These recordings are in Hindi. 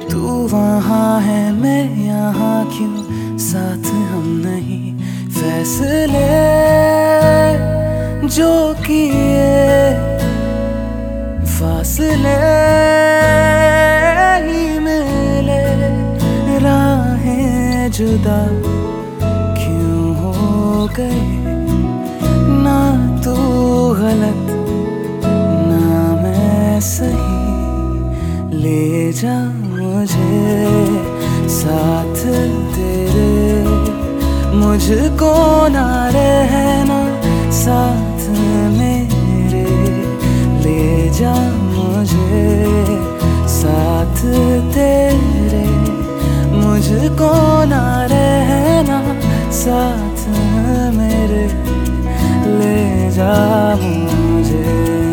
तू वहाँ है मैं यहाँ क्यों, साथ हम नहीं। फैसले जो किए फासले ही मिले, राहें जुदा क्यों हो गए। ना तू गलत ना मैं सही, ले जा मुझे साथ तेरे। मुझको ना रहना साथ मेरे, ले जा मुझे साथ तेरे। मुझको ना रहना साथ मेरे, ले जा मुझे,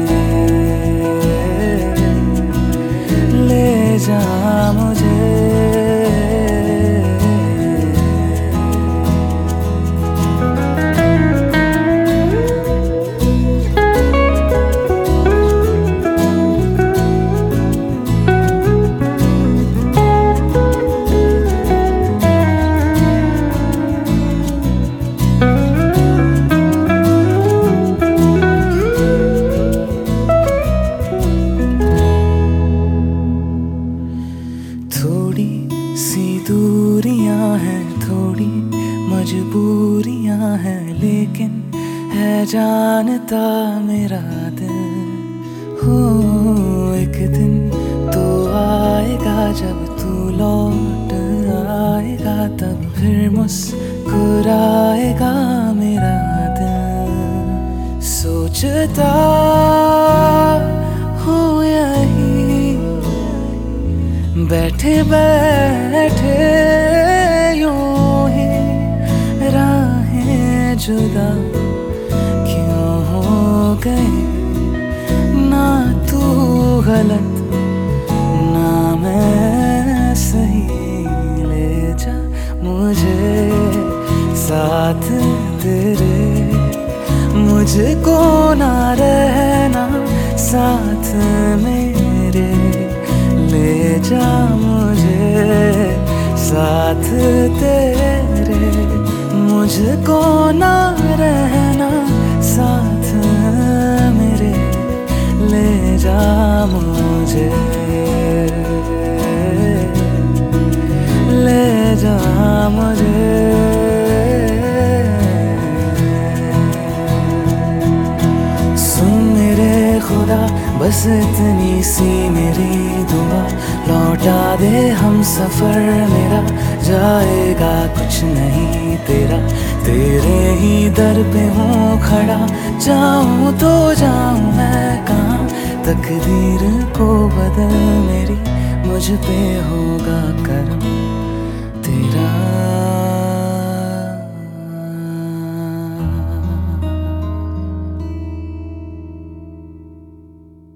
ले जा मुझे। थोड़ी सी दूरियां हैं, थोड़ी मजबूरियां हैं, लेकिन है जानता मेरा दिल। हो एक दिन तो आएगा जब तू लौट आएगा, तब फिर मुस्कुराएगा मेरा दिल। सोचता हूँ यही बैठे बैठे यूं ही, राहें जुदा क्यों हो गए। ना तू गलत ना मैं सही, ले जा मुझे साथ तेरे। मुझको ना रहना साथ मेरे, ले जा मुझे साथ तेरे। मुझको ना रहना साथ मेरे, ले जा मुझे, ले जा मुझे। सुन मेरे खुदा बस इतनी सी मेरी दुआ, लौटा दे हम सफर मेरा, जाएगा कुछ नहीं तेरा। तेरे ही दर पे हूँ खड़ा, जाऊँ तो जाऊँ मैं कहाँ। तकदीर को बदल मेरी, मुझ पे होगा करम।